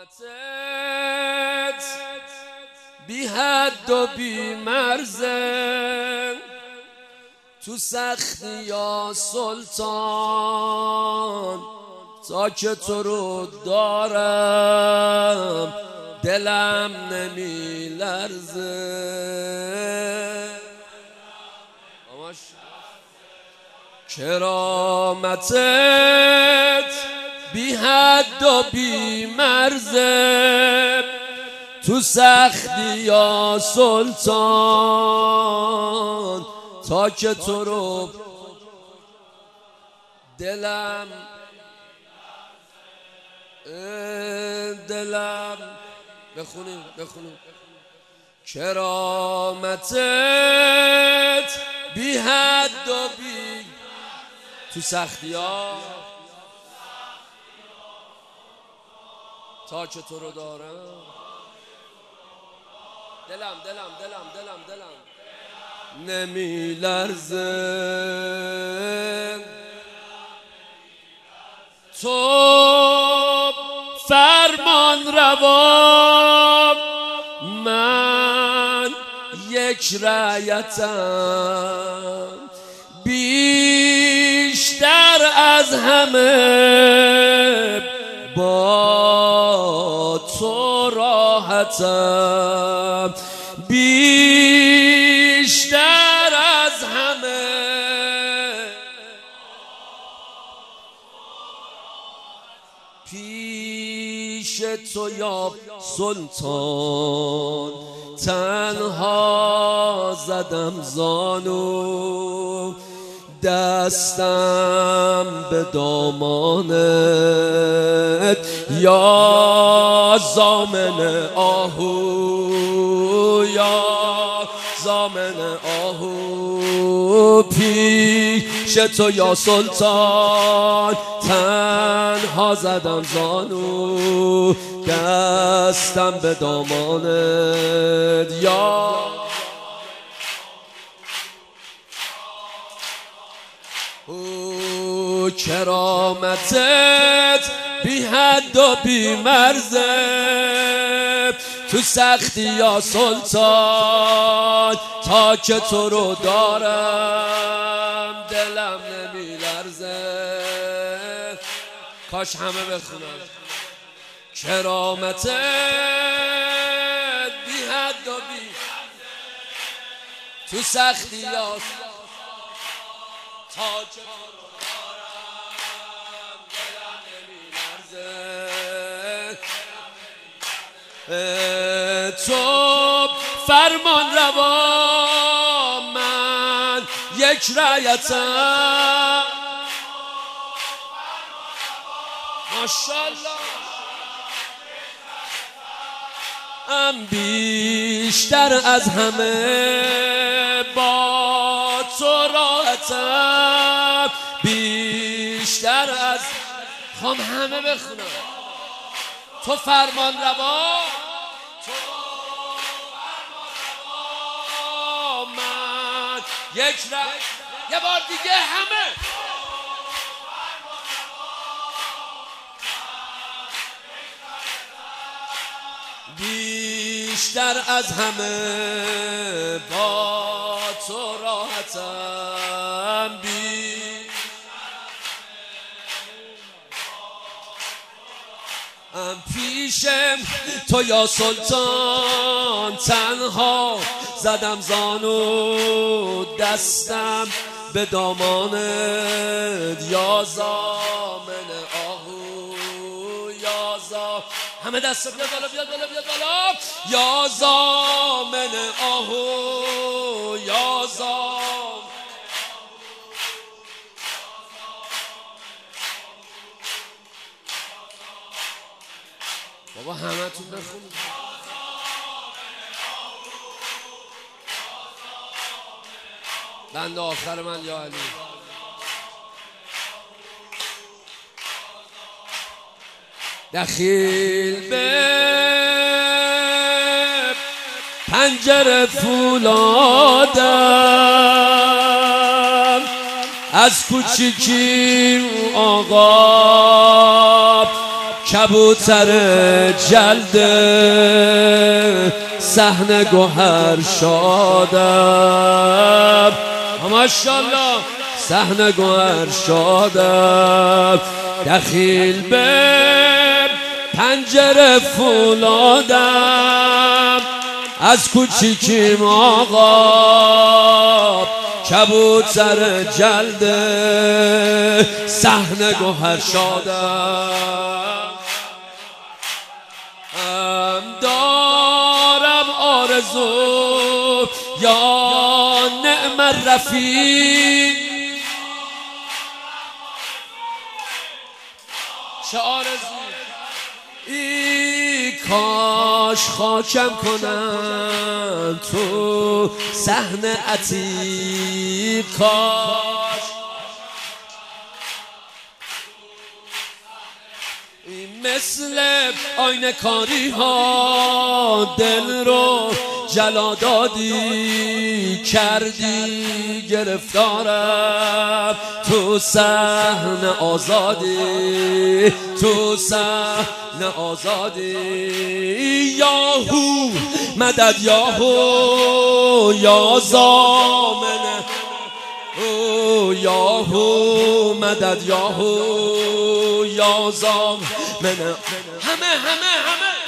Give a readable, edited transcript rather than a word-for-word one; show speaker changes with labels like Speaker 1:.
Speaker 1: بی حد و بی مرزه، تو سختی یا سلطان تا که تو رو دارم دلم نمی لرزه. کرامتت بی حد و بی مرزه، تو سختی یا سلطان تا که تو رو دلم بخونیم کرامتت بی حد و بی تو سختی ها تا که تو رو دارم دلم نمی لرزه. تو فرمان روا، من یک رعیتم، بیشتر از همه با تو راحتم، بیشتر از همه پیش تو یا سلطان تنها زدم زانو، دستم به دامانت یا زامن آهو، یا زامن آهو، پیش تو یا سلطان تنها زدم زانو، دستم به دامانت یا کرامتت بی حد و بی مرزه، تو سختی یا سلطان تا که تو رو دارم دلم نمی لرزه. کاش همه بخونن کرامتت بی حد و بی تو سختی یا تا که تو فرمان روا، من یک رعیتم، ماشاءالله ام بیشتر از همه با تو راحتم، بیشتر از همه بخونم. تو فرمان روا، من یک یه بار دیگه همه بیشتر از همه با تو راحتم، پیشم تو یا سلطان تنها زدم زانو، دستم به دامانت یا زامن آهو، یا همه دست بیاد بالا یا زامن آهو، یا بابا همه تون بخونید بند آخر من یا علی. دخیل به پنجره فولادم، از کوچیکی آقا کبوتر جلد صحن گوهر شادم ماشاءالله صحن گوهر شادم دخیل به پنجره فولادم از کوچیکیم آقا کبوتر جلد صحن گوهر شادم دارم آرزو یا نعم الرفیق چه آرزو ای کاش خاکم کنم تو صحن عتیق کاش مثل آینه کاری ها دل رو جلا دادی کردی گرفتارم تو صحن آزادی تو صحن آزادی یاهو مدد یاهو یا زامنه او یاهو مدد یاهو یا زامنه همه